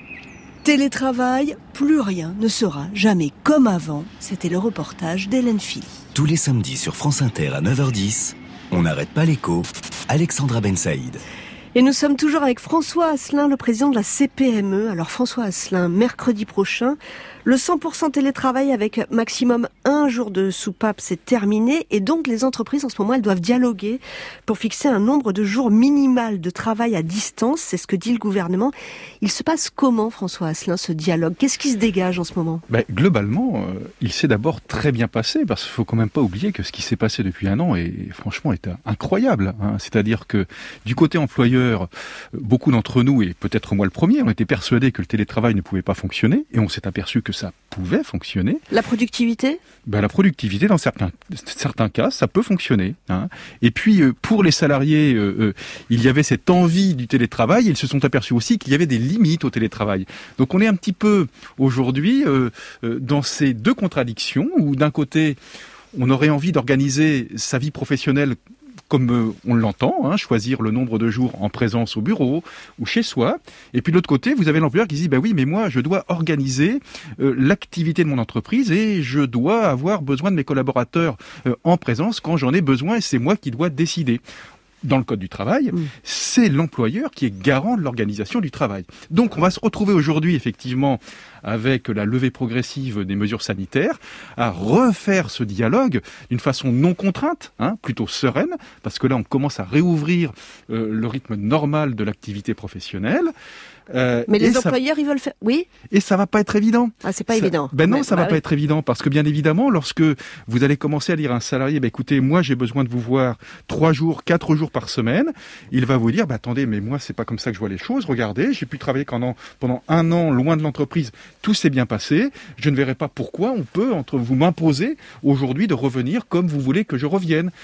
Télétravail, plus rien ne sera jamais comme avant. C'était le reportage d'Hélène Philly. Tous les samedis sur France Inter à 9h10, on n'arrête pas l'écho, Alexandra Ben Saïd. Et nous sommes toujours avec François Asselin, le président de la CPME. Alors François Asselin, mercredi prochain, le 100% télétravail avec maximum 1 jour de soupape, c'est terminé. Et donc les entreprises en ce moment, elles doivent dialoguer pour fixer un nombre de jours minimal de travail à distance. C'est ce que dit le gouvernement. Il se passe comment, François Asselin, ce dialogue ? Qu'est-ce qui se dégage en ce moment ? Globalement, il s'est d'abord très bien passé, parce qu'il ne faut quand même pas oublier que ce qui s'est passé depuis 1 an est incroyable. C'est-à-dire que du côté employeur, beaucoup d'entre nous, et peut-être moi le premier, ont été persuadés que le télétravail ne pouvait pas fonctionner, et on s'est aperçu que ça pouvait fonctionner. La productivité ? La productivité, dans certains cas, ça peut fonctionner. Et puis, pour les salariés, il y avait cette envie du télétravail, et ils se sont aperçus aussi qu'il y avait des limites au télétravail. Donc on est un petit peu, aujourd'hui, dans ces deux contradictions, où d'un côté, on aurait envie d'organiser sa vie professionnelle comme on l'entend, choisir le nombre de jours en présence au bureau ou chez soi. Et puis de l'autre côté, vous avez l'employeur qui dit oui, mais moi je dois organiser l'activité de mon entreprise et je dois avoir besoin de mes collaborateurs en présence quand j'en ai besoin et c'est moi qui dois décider. Dans le Code du travail, c'est l'employeur qui est garant de l'organisation du travail. Donc on va se retrouver aujourd'hui effectivement avec la levée progressive des mesures sanitaires, à refaire ce dialogue d'une façon non contrainte, plutôt sereine, parce que là on commence à réouvrir le rythme normal de l'activité professionnelle. Mais les employeurs, ils veulent faire... Oui. Et ça va pas être évident. C'est pas évident. Non, ça va pas être évident, parce que bien évidemment, lorsque vous allez commencer à dire à un salarié, écoutez, moi j'ai besoin de vous voir 3 jours, 4 jours par semaine, il va vous dire, attendez, mais moi c'est pas comme ça que je vois les choses, regardez, j'ai pu travailler pendant 1 an loin de l'entreprise, tout s'est bien passé, je ne verrai pas pourquoi on peut vous m'imposer aujourd'hui de revenir comme vous voulez que je revienne.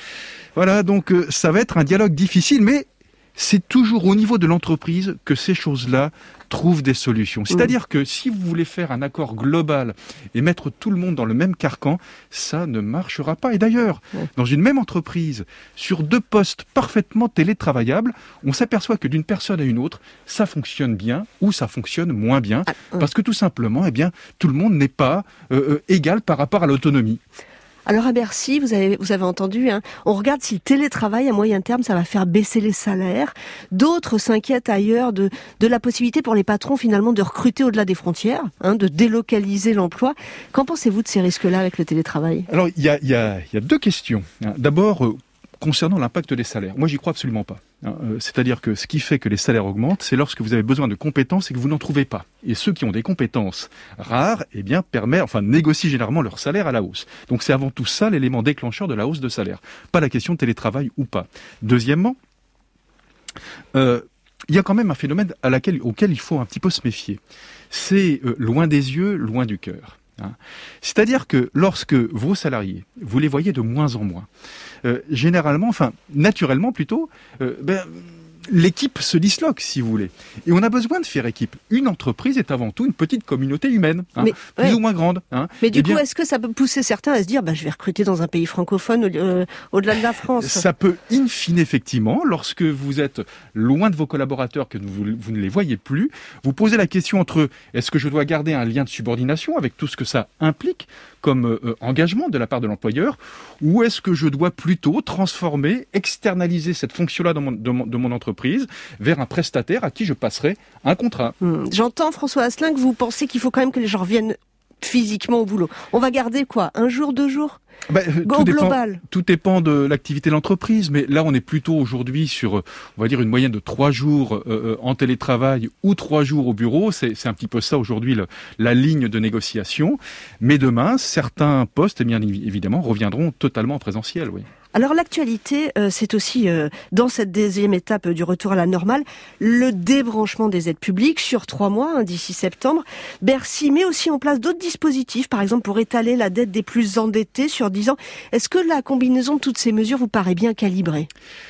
Voilà, donc ça va être un dialogue difficile, mais c'est toujours au niveau de l'entreprise que ces choses-là trouvent des solutions. C'est-à-dire que si vous voulez faire un accord global et mettre tout le monde dans le même carcan, ça ne marchera pas. Et d'ailleurs, dans une même entreprise, sur 2 postes parfaitement télétravaillables, on s'aperçoit que d'une personne à une autre, ça fonctionne bien ou ça fonctionne moins bien, parce que tout simplement, eh bien, tout le monde n'est pas égal par rapport à l'autonomie. Alors à Bercy, vous avez entendu, on regarde si le télétravail à moyen terme, ça va faire baisser les salaires. D'autres s'inquiètent ailleurs de la possibilité pour les patrons finalement de recruter au-delà des frontières, de délocaliser l'emploi. Qu'en pensez-vous de ces risques-là avec le télétravail ? Alors il y a 2 questions. D'abord, concernant l'impact des salaires, moi j'y crois absolument pas. C'est-à-dire que ce qui fait que les salaires augmentent, c'est lorsque vous avez besoin de compétences et que vous n'en trouvez pas. Et ceux qui ont des compétences rares, eh bien, négocient généralement leur salaire à la hausse. Donc c'est avant tout ça l'élément déclencheur de la hausse de salaire. Pas la question de télétravail ou pas. Deuxièmement, il y a quand même un phénomène auquel il faut un petit peu se méfier. C'est loin des yeux, loin du cœur. C'est-à-dire que lorsque vos salariés, vous les voyez de moins en moins, naturellement plutôt, l'équipe se disloque, si vous voulez. Et on a besoin de faire équipe. Une entreprise est avant tout une petite communauté humaine, plus ou moins grande. Mais du coup, est-ce que ça peut pousser certains à se dire je vais recruter dans un pays francophone au-delà de la France ? Ça peut, in fine, effectivement, lorsque vous êtes loin de vos collaborateurs, que vous ne les voyez plus, vous posez la question entre est-ce que je dois garder un lien de subordination avec tout ce que ça implique comme engagement de la part de l'employeur, ou est-ce que je dois plutôt transformer, externaliser cette fonction-là de mon entreprise vers un prestataire à qui je passerai un contrat. J'entends, François Asselin, que vous pensez qu'il faut quand même que les gens reviennent physiquement au boulot. On va garder quoi ? 1 jour, 2 jours ? Tout dépend de l'activité de l'entreprise, mais là on est plutôt aujourd'hui sur, on va dire, une moyenne de 3 jours en télétravail ou 3 jours au bureau. C'est un petit peu ça aujourd'hui la ligne de négociation. Mais demain, certains postes, bien évidemment, reviendront totalement en présentiel, oui. Alors l'actualité, c'est aussi, dans cette 2e étape du retour à la normale, le débranchement des aides publiques sur 3 mois, d'ici septembre. Bercy met aussi en place d'autres dispositifs, par exemple pour étaler la dette des plus endettés sur 10 ans. Est-ce que la combinaison de toutes ces mesures vous paraît bien calibrée ?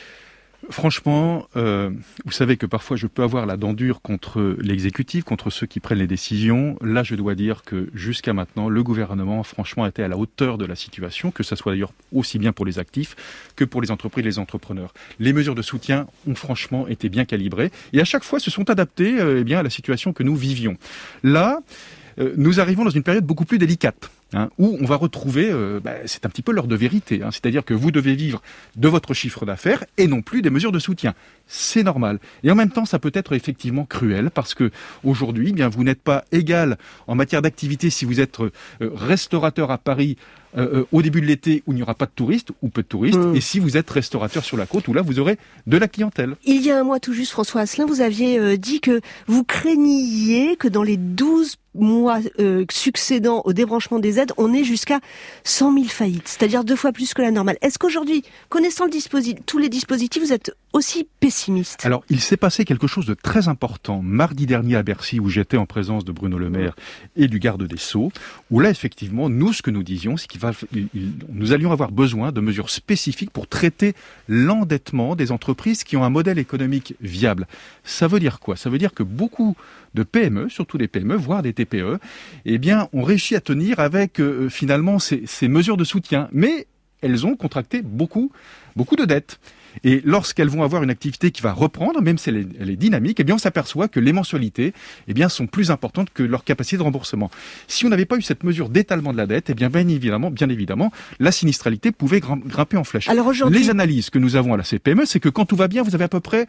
Franchement, vous savez que parfois je peux avoir la dent dure contre l'exécutif, contre ceux qui prennent les décisions. Là, je dois dire que jusqu'à maintenant, le gouvernement, franchement, était à la hauteur de la situation, que ça soit d'ailleurs aussi bien pour les actifs que pour les entreprises et les entrepreneurs. Les mesures de soutien ont franchement été bien calibrées et à chaque fois se sont adaptées à la situation que nous vivions. Là, nous arrivons dans une période beaucoup plus délicate. Où on va retrouver, c'est un petit peu l'heure de vérité, c'est-à-dire que vous devez vivre de votre chiffre d'affaires et non plus des mesures de soutien. C'est normal. Et en même temps, ça peut être effectivement cruel parce que aujourd'hui, vous n'êtes pas égal en matière d'activité si vous êtes restaurateur à Paris au début de l'été où il n'y aura pas de touristes ou peu de touristes, et si vous êtes restaurateur sur la côte où là vous aurez de la clientèle. Il y a un mois tout juste, François Asselin, vous aviez dit que vous craigniez que dans les 12 mois succédant au débranchement des aides, on est jusqu'à 100 000 faillites, c'est-à-dire 2 fois plus que la normale. Est-ce qu'aujourd'hui, connaissant tous les dispositifs, vous êtes aussi pessimiste ? Alors, il s'est passé quelque chose de très important mardi dernier à Bercy, où j'étais en présence de Bruno Le Maire et du garde des Sceaux, où là, effectivement, nous, ce que nous disions, c'est nous allions avoir besoin de mesures spécifiques pour traiter l'endettement des entreprises qui ont un modèle économique viable. Ça veut dire quoi ? Ça veut dire que beaucoup de PME, surtout des PME, voire des TPE, ont réussi à tenir avec finalement ces mesures de soutien. Mais elles ont contracté beaucoup de dettes. Et lorsqu'elles vont avoir une activité qui va reprendre, même si elle est dynamique, on s'aperçoit que les mensualités sont plus importantes que leur capacité de remboursement. Si on n'avait pas eu cette mesure d'étalement de la dette, bien évidemment, la sinistralité pouvait grimper en flèche. Alors les analyses que nous avons à la CPME, c'est que quand tout va bien, vous avez à peu près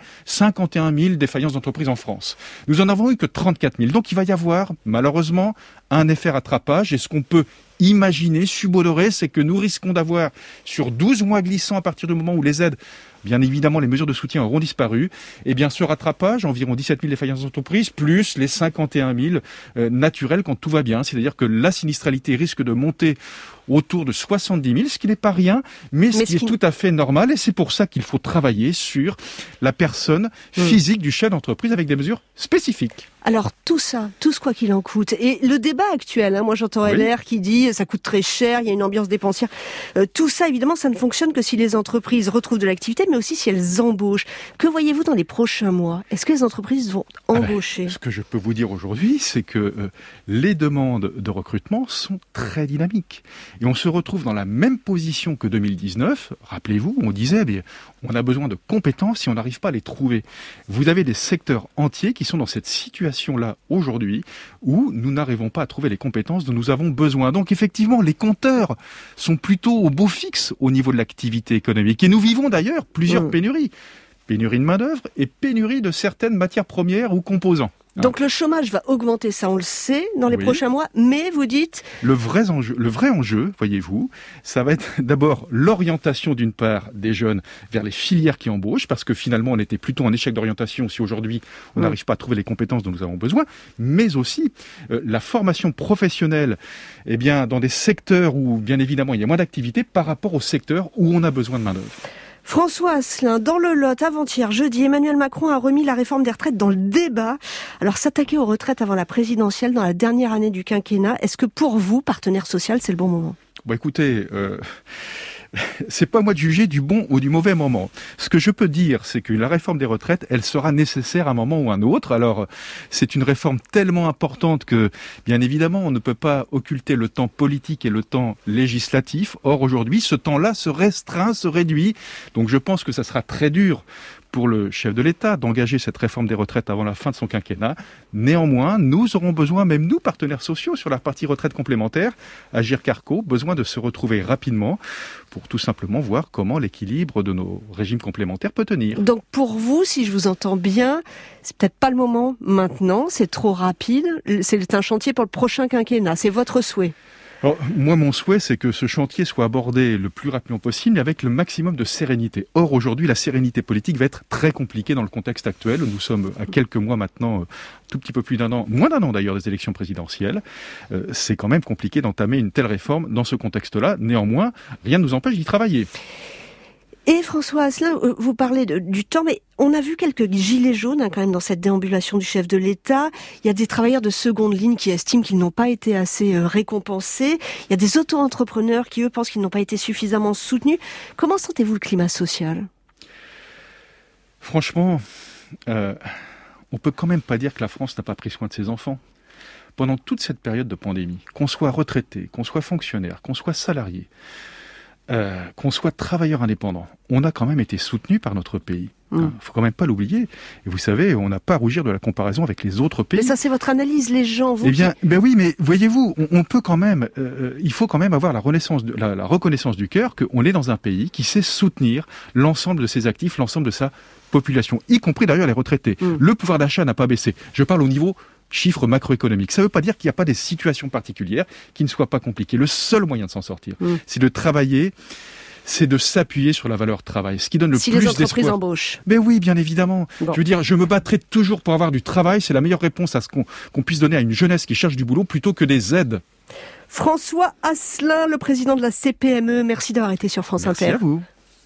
51 000 défaillances d'entreprises en France. Nous en avons eu que 34 000. Donc il va y avoir, malheureusement, un effet rattrapage. Et ce qu'on peut imaginer, subodorer, c'est que nous risquons d'avoir, sur 12 mois glissants à partir du moment où les aides bien évidemment les mesures de soutien auront disparu. Et bien ce rattrapage, environ 17 000 défaillances d'entreprise, plus les 51 000 naturels quand tout va bien. C'est-à-dire que la sinistralité risque de monter autour de 70 000, ce qui n'est pas rien, mais ce qui est tout à fait normal. Et c'est pour ça qu'il faut travailler sur la personne physique du chef d'entreprise avec des mesures spécifiques. Alors tout ça, tout ce quoi qu'il en coûte, et le débat actuel, moi j'entends LR qui dit ça coûte très cher, il y a une ambiance dépensière, tout ça évidemment ça ne fonctionne que si les entreprises retrouvent de l'activité, mais aussi si elles embauchent. Que voyez-vous dans les prochains mois ? Est-ce que les entreprises vont embaucher ? Ce que je peux vous dire aujourd'hui, c'est que les demandes de recrutement sont très dynamiques. Et on se retrouve dans la même position que 2019. Rappelez-vous, on disait, on a besoin de compétences si on n'arrive pas à les trouver. Vous avez des secteurs entiers qui sont dans cette situation-là aujourd'hui où nous n'arrivons pas à trouver les compétences dont nous avons besoin. Donc effectivement, les compteurs sont plutôt au beau fixe au niveau de l'activité économique. Et nous vivons d'ailleurs plusieurs pénuries. Pénurie de main-d'œuvre et pénurie de certaines matières premières ou composants. Donc le chômage va augmenter, ça on le sait, dans les prochains mois, mais vous dites... Le vrai enjeu, voyez-vous, ça va être d'abord l'orientation d'une part des jeunes vers les filières qui embauchent, parce que finalement on était plutôt en échec d'orientation si aujourd'hui on n'arrive pas à trouver les compétences dont nous avons besoin, mais aussi la formation professionnelle dans des secteurs où bien évidemment il y a moins d'activité par rapport aux secteurs où on a besoin de main-d'œuvre. François Asselin, dans le Lot, avant-hier, jeudi, Emmanuel Macron a remis la réforme des retraites dans le débat. Alors, s'attaquer aux retraites avant la présidentielle dans la dernière année du quinquennat, est-ce que pour vous, partenaire social, c'est le bon moment ? Écoutez, c'est pas moi de juger du bon ou du mauvais moment. Ce que je peux dire, c'est que la réforme des retraites, elle sera nécessaire à un moment ou à un autre. Alors, c'est une réforme tellement importante que, bien évidemment, on ne peut pas occulter le temps politique et le temps législatif. Or, aujourd'hui, ce temps-là se restreint, se réduit. Donc, je pense que ça sera très dur pour le chef de l'État d'engager cette réforme des retraites avant la fin de son quinquennat. Néanmoins, nous aurons besoin, même nous, partenaires sociaux, sur la partie retraite complémentaire, Agirc-Arrco, besoin de se retrouver rapidement pour tout simplement voir comment l'équilibre de nos régimes complémentaires peut tenir. Donc pour vous, si je vous entends bien, c'est peut-être pas le moment maintenant, c'est trop rapide, c'est un chantier pour le prochain quinquennat, c'est votre souhait. Alors, moi, mon souhait, c'est que ce chantier soit abordé le plus rapidement possible avec le maximum de sérénité. Or, aujourd'hui, la sérénité politique va être très compliquée dans le contexte actuel. Nous sommes à quelques mois maintenant, tout petit peu plus d'un an, moins d'un an d'ailleurs, des élections présidentielles. C'est quand même compliqué d'entamer une telle réforme dans ce contexte-là. Néanmoins, rien ne nous empêche d'y travailler. Et François Asselin, vous parlez du temps, mais on a vu quelques gilets jaunes quand même dans cette déambulation du chef de l'État. Il y a des travailleurs de seconde ligne qui estiment qu'ils n'ont pas été assez récompensés. Il y a des auto-entrepreneurs qui, eux, pensent qu'ils n'ont pas été suffisamment soutenus. Comment sentez-vous le climat social ? Franchement, on peut quand même pas dire que la France n'a pas pris soin de ses enfants. Pendant toute cette période de pandémie, qu'on soit retraité, qu'on soit fonctionnaire, qu'on soit salarié, qu'on soit travailleur indépendant, on a quand même été soutenu par notre pays. Faut quand même pas l'oublier. Et vous savez, on n'a pas à rougir de la comparaison avec les autres pays. Mais ça, c'est votre analyse, les gens. Vous oui, mais voyez-vous, on peut quand même, il faut quand même avoir la reconnaissance du cœur qu'on est dans un pays qui sait soutenir l'ensemble de ses actifs, l'ensemble de sa population, y compris d'ailleurs les retraités. Le pouvoir d'achat n'a pas baissé. Je parle au niveau chiffres macroéconomiques. Ça ne veut pas dire qu'il n'y a pas des situations particulières qui ne soient pas compliquées. Le seul moyen de s'en sortir, c'est de travailler, c'est de s'appuyer sur la valeur travail. Ce qui donne le plus d'espoir. Si les entreprises embauchent. Mais oui, bien évidemment. Bon. Je veux dire, je me battrai toujours pour avoir du travail. C'est la meilleure réponse à ce qu'on puisse donner à une jeunesse qui cherche du boulot plutôt que des aides. François Asselin, le président de la CPME, merci d'avoir été sur France Inter. Merci à vous.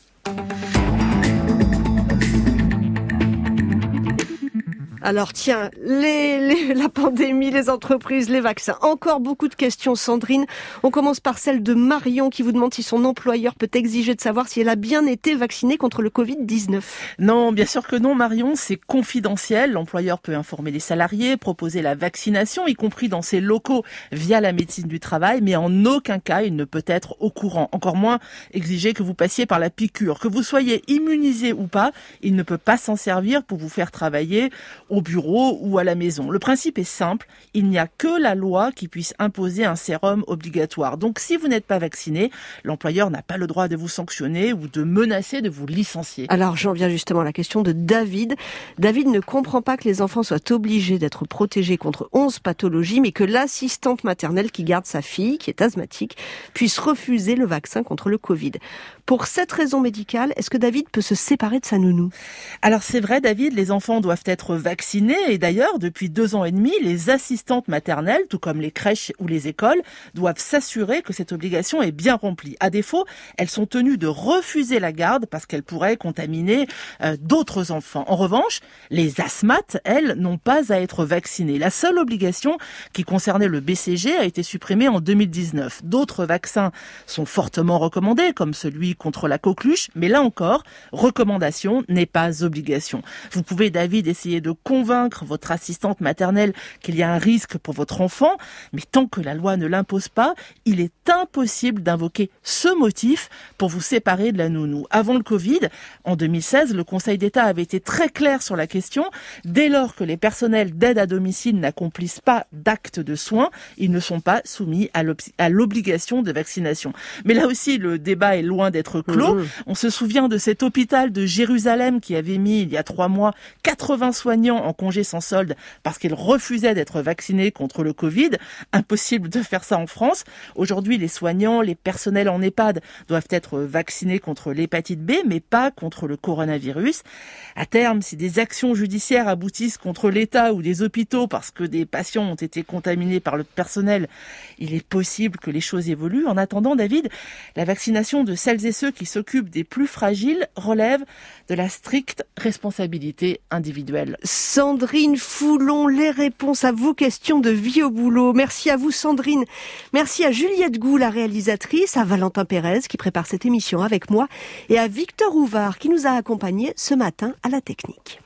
Alors tiens, la pandémie, les entreprises, les vaccins, encore beaucoup de questions, Sandrine. On commence par celle de Marion qui vous demande si son employeur peut exiger de savoir si elle a bien été vaccinée contre le Covid-19. Non, bien sûr que non, Marion, c'est confidentiel. L'employeur peut informer les salariés, proposer la vaccination, y compris dans ses locaux via la médecine du travail, mais en aucun cas il ne peut être au courant. Encore moins exiger que vous passiez par la piqûre. Que vous soyez immunisé ou pas, il ne peut pas s'en servir pour vous faire travailler au bureau ou à la maison. Le principe est simple, il n'y a que la loi qui puisse imposer un sérum obligatoire. Donc si vous n'êtes pas vacciné, l'employeur n'a pas le droit de vous sanctionner ou de menacer de vous licencier. Alors j'en viens justement à la question de David. David ne comprend pas que les enfants soient obligés d'être protégés contre 11 pathologies, mais que l'assistante maternelle qui garde sa fille, qui est asthmatique, puisse refuser le vaccin contre le Covid. Pour cette raison médicale, est-ce que David peut se séparer de sa nounou ? Alors c'est vrai David, les enfants doivent être vaccinés et d'ailleurs depuis 2 ans et demi, les assistantes maternelles, tout comme les crèches ou les écoles, doivent s'assurer que cette obligation est bien remplie. À défaut, elles sont tenues de refuser la garde parce qu'elles pourraient contaminer d'autres enfants. En revanche, les asthmates, elles, n'ont pas à être vaccinées. La seule obligation qui concernait le BCG a été supprimée en 2019. D'autres vaccins sont fortement recommandés, comme celui contre la coqueluche, mais là encore, recommandation n'est pas obligation. Vous pouvez, David, essayer de convaincre votre assistante maternelle qu'il y a un risque pour votre enfant, mais tant que la loi ne l'impose pas, il est impossible d'invoquer ce motif pour vous séparer de la nounou. Avant le Covid, en 2016, le Conseil d'État avait été très clair sur la question. Dès lors que les personnels d'aide à domicile n'accomplissent pas d'actes de soins, ils ne sont pas soumis à l'obligation de vaccination. Mais là aussi, le débat est loin d'être clos. On se souvient de cet hôpital de Jérusalem qui avait mis, il y a 3 mois, 80 soignants en congé sans solde parce qu'ils refusaient d'être vaccinés contre le Covid. Impossible de faire ça en France. Aujourd'hui, les soignants, les personnels en EHPAD doivent être vaccinés contre l'hépatite B, mais pas contre le coronavirus. À terme, si des actions judiciaires aboutissent contre l'État ou des hôpitaux parce que des patients ont été contaminés par le personnel, il est possible que les choses évoluent. En attendant, David, la vaccination de celles et ceux qui s'occupent des plus fragiles relève de la stricte responsabilité individuelle. Sandrine Foulon, les réponses à vos questions de vie au boulot. Merci à vous Sandrine. Merci à Juliette Gou, la réalisatrice, à Valentin Pérez qui prépare cette émission avec moi et à Victor Houvard qui nous a accompagnés ce matin à la technique.